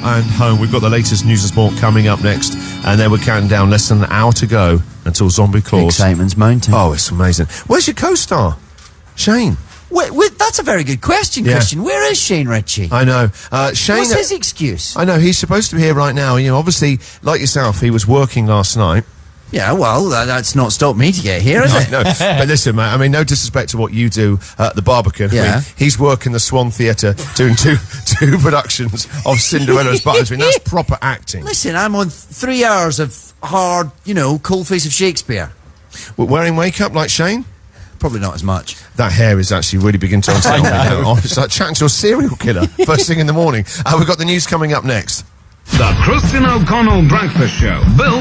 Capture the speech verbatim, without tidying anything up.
and home. We've got the latest news and sport coming up next, and then we're counting down less than an hour to go until Zombie Claws. Excitement's mounting. Oh, it's amazing. Where's your co-star, Shane? Wait, wait, that's a very good question, Yeah. Christian. Where is Shane Ritchie? I know. Uh, Shane. What's his excuse? I know he's supposed to be here right now. You know, obviously, like yourself, he was working last night. Yeah, well, that, that's not stopped me to get here, is it? No, but listen, mate. I mean, no disrespect to what you do at the Barbican. Yeah. I mean, he's working the Swan Theatre doing two two productions of Cinderella's Buttons. I mean, that's proper acting. Listen, I'm on th- three hours of hard, you know, cold face of Shakespeare. We're wearing makeup like Shane? Probably not as much. That hair is actually really beginning to unsettle me now. It's like chatting to a serial killer first thing in the morning. Uh, we've got the news coming up next. The Christian O'Connell Breakfast Show. Bill